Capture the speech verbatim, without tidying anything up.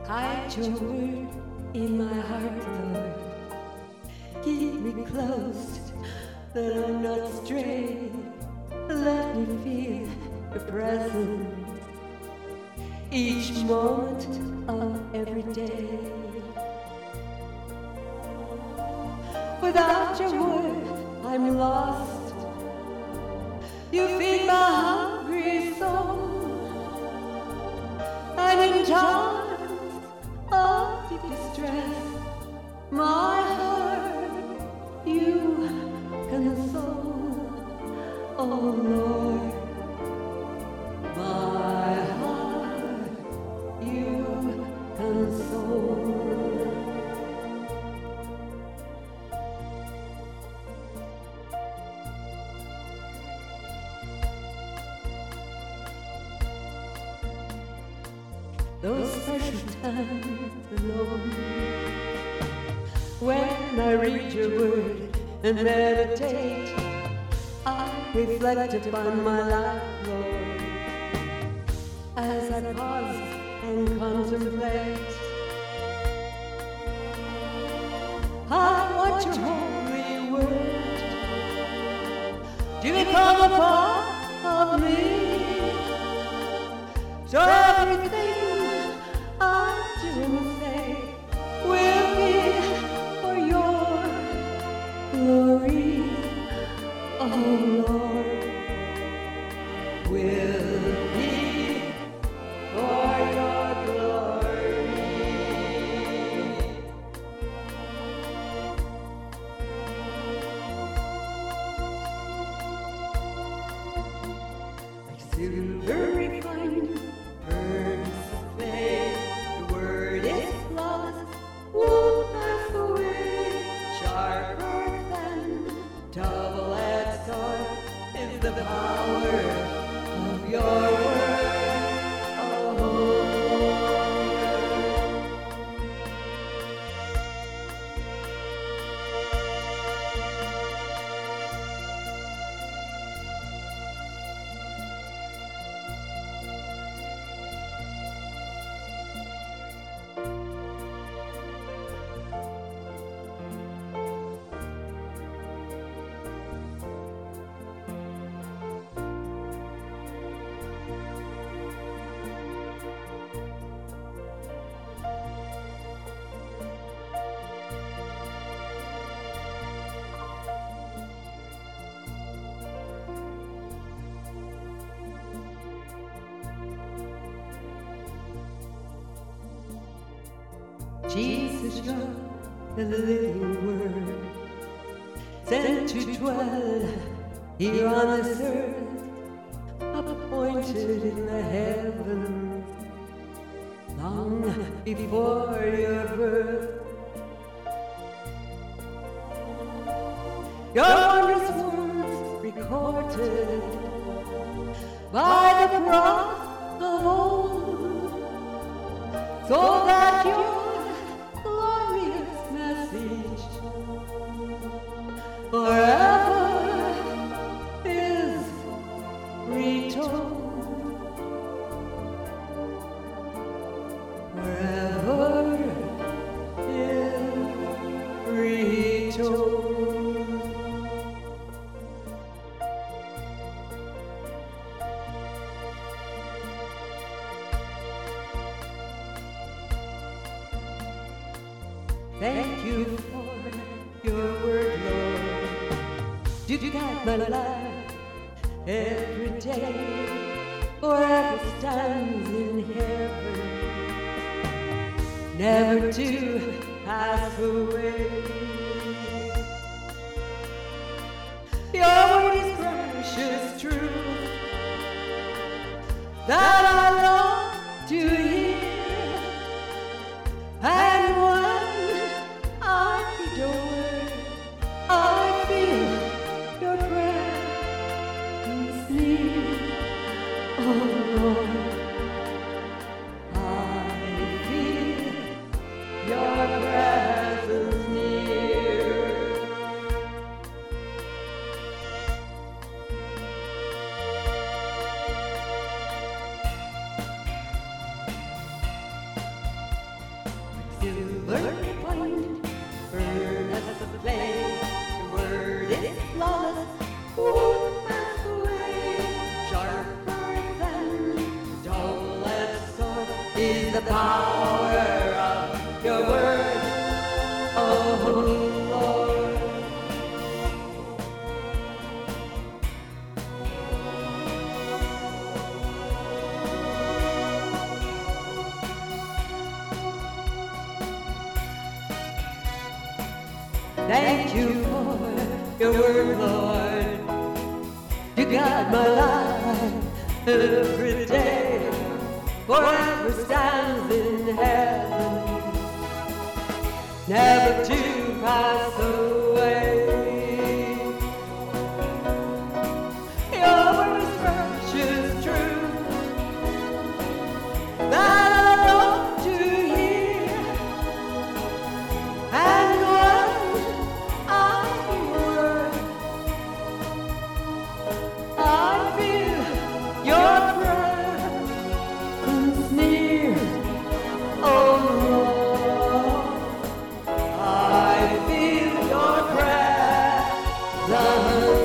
Hide your word in my heart, Lord. Keep me close, that I'm not stray. Let me feel your presence each moment of every day. Without your word, I'm lost. You feed my hungry soul, and in times of deep distress, my heart you console. Oh Lord, my heart you console. Those special times alone, when I read your word and meditate, I reflect upon my life, Lord, as I pause and contemplate. I want your holy word to become a part of me, so everything I do and say will be for your glory, oh Lord, will be for your glory. Like silver refined, pearls fade. The word is flawless, won't pass away. Sharper than double-edged sword is the power of your word, oh Lord. Jesus, you're the living word, sent to dwell here on this earth, appointed in the heavens long before your birth. Your wondrous words recorded by the prophets of old, so that your glorious message forever is retold, forever is retold. Thank you for your word, Lord, to guide my life every day, forever stands in heaven, never to pass away. Your word is precious truth that I love to hear, and when I read your word, I feel your presence near, oh Lord, I feel your presence near. Thank you for your word, Lord. You guide my life every day. Forever stands in heaven, never to pass away. Your word is precious truth that I long to hear, and when I hear, I feel your presence near. Oh Lord, I feel your presence.